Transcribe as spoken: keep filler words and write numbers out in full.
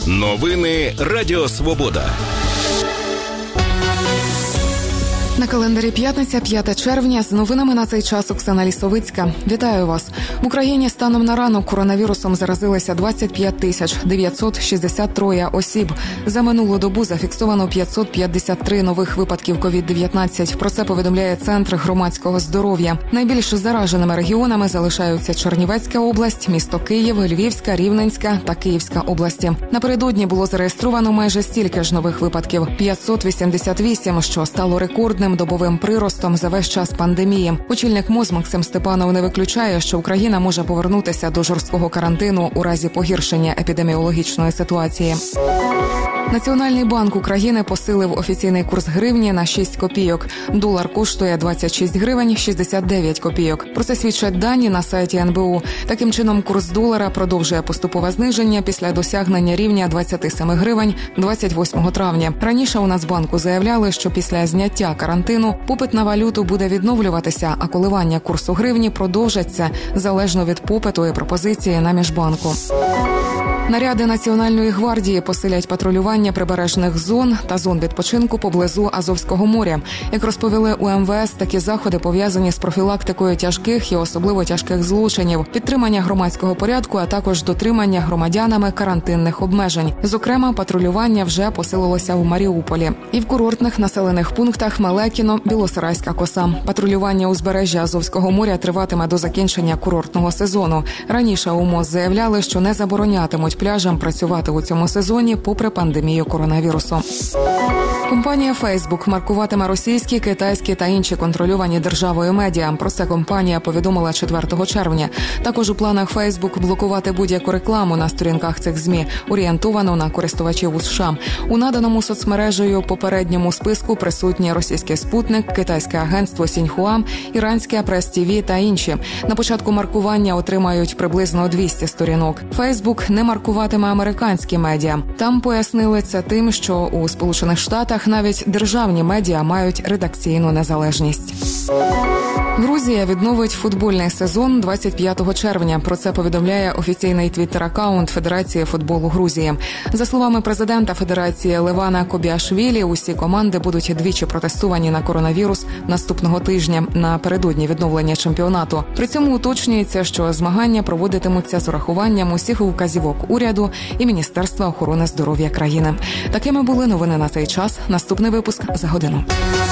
Новини Радіо Свобода. На календарі п'ятниця, п'яте червня. З новинами на цей час Оксана Лісовицька. Вітаю вас. В Україні станом на ранок коронавірусом заразилися двадцять п'ять тисяч дев'ятсот шістдесят три осіб. За минулу добу зафіксовано п'ятсот п'ятдесят три нових випадків ковід дев'ятнадцять. Про це повідомляє Центр громадського здоров'я. Найбільш зараженими регіонами залишаються Чернівецька область, місто Київ, Львівська, Рівненська та Київська області. Напередодні було зареєстровано майже стільки ж нових випадків – п'ятсот вісімдесят вісім, що стало рекордним добовим приростом за весь час пандемії. Очільник МОЗ Максим Степанов не виключає, що Україна може повернутися до жорсткого карантину у разі погіршення епідеміологічної ситуації. Національний банк України посилив офіційний курс гривні на шість копійок. Долар коштує двадцять шість гривень шістдесят дев'ять копійок. Про це свідчать дані на сайті ен бе у. Таким чином, курс долара продовжує поступове зниження після досягнення рівня двадцять сім гривень двадцять восьмого травня. Раніше у Нацбанку заявляли, що після зняття карантину попит на валюту буде відновлюватися, а коливання курсу гривні продовжаться залежно від попиту і пропозиції на міжбанку. Наряди Національної гвардії посилять патрулювання прибережних зон та зон відпочинку поблизу Азовського моря. Як розповіли у ем ве ес, такі заходи пов'язані з профілактикою тяжких і особливо тяжких злочинів, підтримання громадського порядку, а також дотримання громадянами карантинних обмежень. Зокрема, патрулювання вже посилилося у Маріуполі. І в курортних населених пунктах Мелекіно, Білосарайська коса. Патрулювання узбережжя Азовського моря триватиме до закінчення курортного сезону. Раніше у МОЗ заявляли, що не заборонятимуть пляжам працювати у цьому сезоні попри пандемію коронавірусу. Компанія Facebook маркуватиме російські, китайські та інші контрольовані державою медіа. Про це компанія повідомила четвертого червня. Також у планах Facebook блокувати будь-яку рекламу на сторінках цих ЗМІ, орієнтовану на користувачів у США. У наданому соцмережею попередньому списку присутні російський «Спутник», китайське агентство «Сіньхуа», іранське «Прес-ТІ ві» та інші. На початку маркування отримають приблизно двісті сторінок. Facebook не маркуватиме американські медіа. Там пояснили це тим, що у Сполучених Штатах навіть державні медіа мають редакційну незалежність. Грузія відновить футбольний сезон двадцять п'ятого червня. Про це повідомляє офіційний твіттер-акаунт Федерації футболу Грузії. За словами президента Федерації Левана Кобіашвілі, усі команди будуть двічі протестовані на коронавірус наступного тижня напередодні відновлення чемпіонату. При цьому уточнюється, що змагання проводитимуться з урахуванням усіх указівок уряду і Міністерства охорони здоров'я країни. Такими були новини на цей час. Наступний випуск за годину.